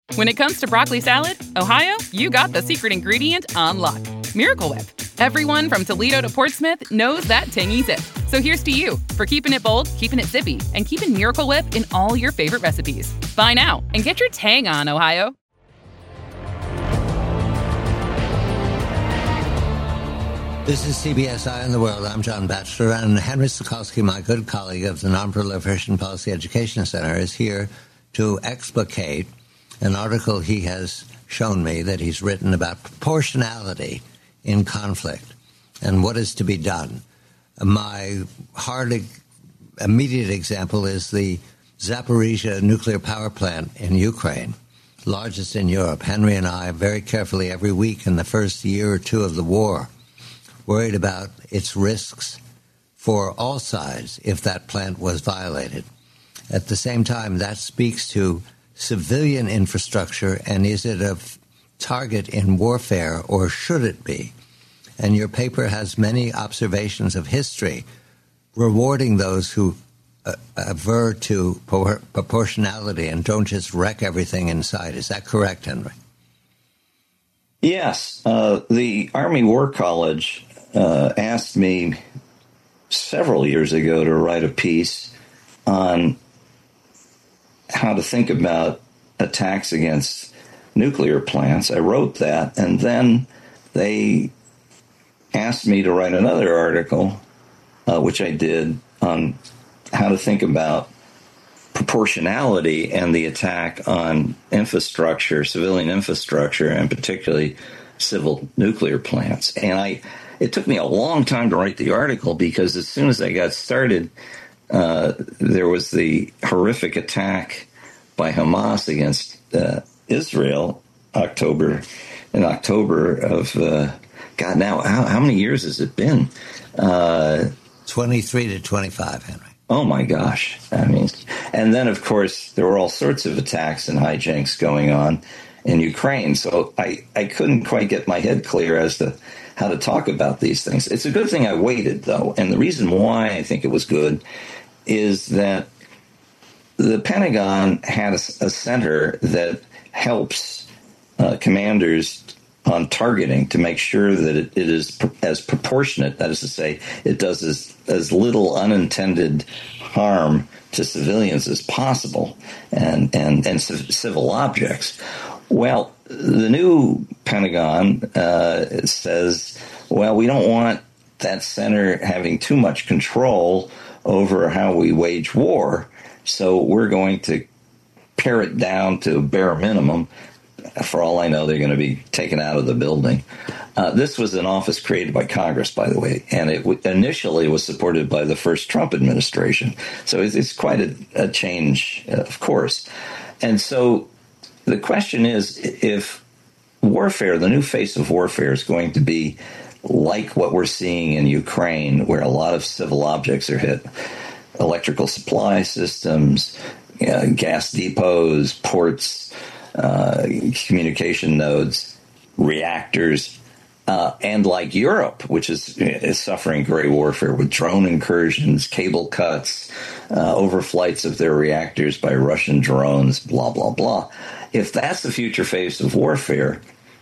When it comes to broccoli salad, Ohio, you got the secret ingredient on lock. Miracle Whip. Everyone from Toledo to Portsmouth knows that tangy zip. So here's to you for keeping it bold, keeping it zippy, and keeping Miracle Whip in all your favorite recipes. Buy now and get your tang on, Ohio. This is CBS Eye on the World. I'm John Batchelor, and Henry Sokolsky, my good colleague of the Nonproliferation Policy Education Center, is here to explicate an article he has shown me that he's written about proportionality in conflict and what is to be done. My hard immediate example is the Zaporizhzhia nuclear power plant in Ukraine, largest in Europe. Henry and I very carefully every week in the first year or two of the war worried about its risks for all sides if that plant was violated. At the same time, that speaks to civilian infrastructure, and is it a target in warfare, or should it be? And your paper has many observations of history rewarding those who aver to proportionality and don't just wreck everything inside. Is that correct, Henry? Yes. The Army War College asked me several years ago to write a piece on how to think about attacks against nuclear plants. I wrote that, and then they asked me to write another article, which I did, on how to think about proportionality and the attack on infrastructure, civilian infrastructure, and particularly civil nuclear plants. And it took me a long time to write the article, because as soon as I got started, there was the horrific attack by Hamas against Israel in October of, God, now, how many years has it been? 23 to 25, Henry. Oh, my gosh. I mean, and then, of course, there were all sorts of attacks and hijinks going on in Ukraine. So I couldn't quite get my head clear as to how to talk about these things. It's a good thing I waited, though. And the reason why I think it was good is that the Pentagon had a center that helps commanders on targeting to make sure that it is as proportionate, that is to say, it does as little unintended harm to civilians as possible and civil objects. Well, the new Pentagon says, well, we don't want that center having too much control over how we wage war, so we're going to pare it down to bare minimum. For all I know, they're going to be taken out of the building. This was an office created by Congress, by the way, and it initially was supported by the first Trump administration. So it's quite a change, of course. And so the question is, if warfare, the new face of warfare, is going to be like what we're seeing in Ukraine, where a lot of civil objects are hit, electrical supply systems, gas depots, ports, communication nodes, reactors, and like Europe, which is suffering gray warfare with drone incursions, cable cuts, overflights of their reactors by Russian drones, blah, blah, blah. If that's the future face of warfare,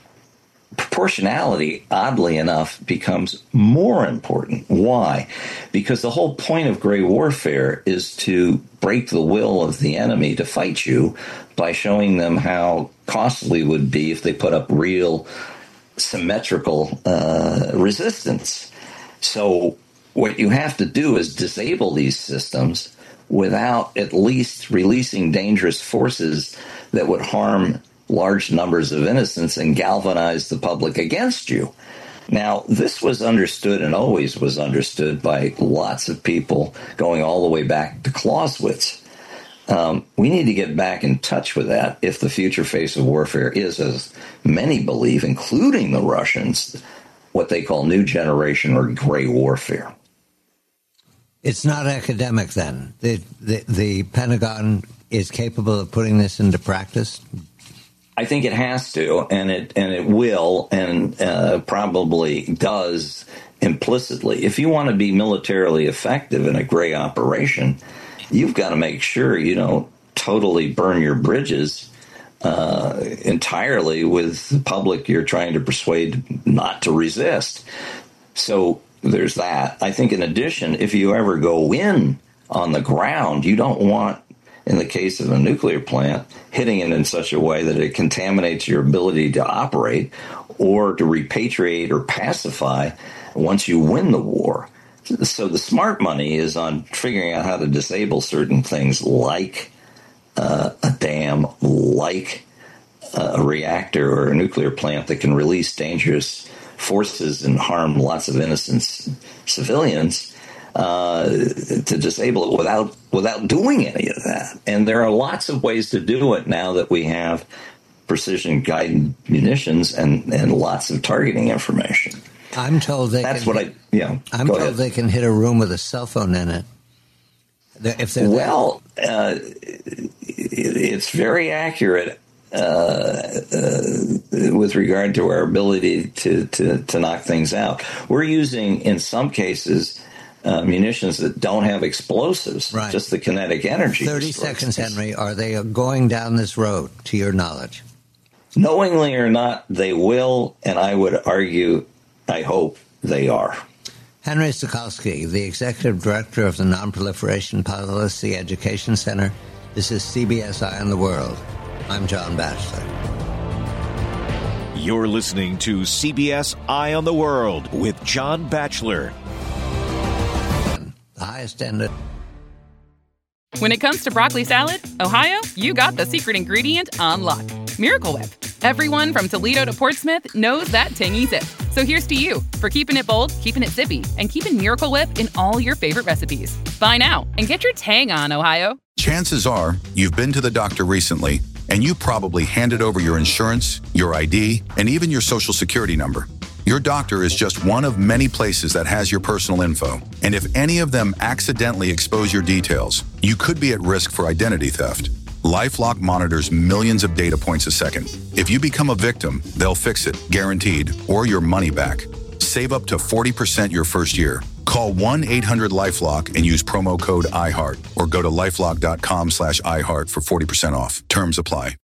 proportionality, oddly enough, becomes more important. Why? Because the whole point of gray warfare is to break the will of the enemy to fight you by showing them how costly it would be if they put up real symmetrical resistance. So what you have to do is disable these systems without at least releasing dangerous forces that would harm large numbers of innocents and galvanize the public against you. Now, this was understood and always was understood by lots of people going all the way back to Clausewitz. We need to get back in touch with that if the future face of warfare is, as many believe, including the Russians, what they call new generation or gray warfare. It's not academic, then. The Pentagon is capable of putting this into practice? I think it has to, and it will, and probably does implicitly. If you want to be militarily effective in a gray operation, you've got to make sure you don't totally burn your bridges entirely with the public you're trying to persuade not to resist. So there's that. I think in addition, if you ever go in on the ground, you don't want, in the case of a nuclear plant, hitting it in such a way that it contaminates your ability to operate or to repatriate or pacify once you win the war. So the smart money is on figuring out how to disable certain things like a dam, like a reactor or a nuclear plant that can release dangerous forces and harm lots of innocent civilians, to disable it without doing any of that. And there are lots of ways to do it now that we have precision-guided munitions and lots of targeting information. I'm told they That's can what I'm told they can hit a room with a cell phone in it. If they're it's very accurate with regard to our ability to knock things out. We're using, in some cases, munitions that don't have explosives, right. Just the kinetic energy. 30 seconds, Henry. Are they going down this road, to your knowledge? Knowingly or not, they will, and I would argue, I hope they are. Henry Sokolsky, the Executive Director of the Non-Proliferation Policy Education Center. This is CBS Eye on the World. I'm John Batchelor. You're listening to CBS Eye on the World with John Batchelor. The highest end. When it comes to broccoli salad, Ohio, you got the secret ingredient on lock. Miracle Whip. Everyone from Toledo to Portsmouth knows that tangy zip. So here's to you for keeping it bold, keeping it zippy, and keeping Miracle Whip in all your favorite recipes. Buy now and get your tang on, Ohio. Chances are you've been to the doctor recently, and you probably handed over your insurance, your ID, and even your social security number. Your doctor is just one of many places that has your personal info. And if any of them accidentally expose your details, you could be at risk for identity theft. LifeLock monitors millions of data points a second. If you become a victim, they'll fix it, guaranteed, or your money back. Save up to 40% your first year. Call 1-800-LifeLock and use promo code iHeart, or go to LifeLock.com/iHeart for 40% off. Terms apply.